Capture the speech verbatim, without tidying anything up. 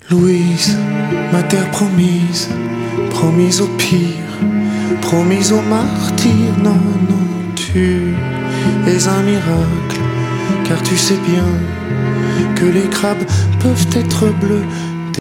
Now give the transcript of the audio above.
Louise, ma terre promise, promise au pire, promise au martyr. Non, non, tu es un miracle, car tu sais bien que les crabes peuvent être bleus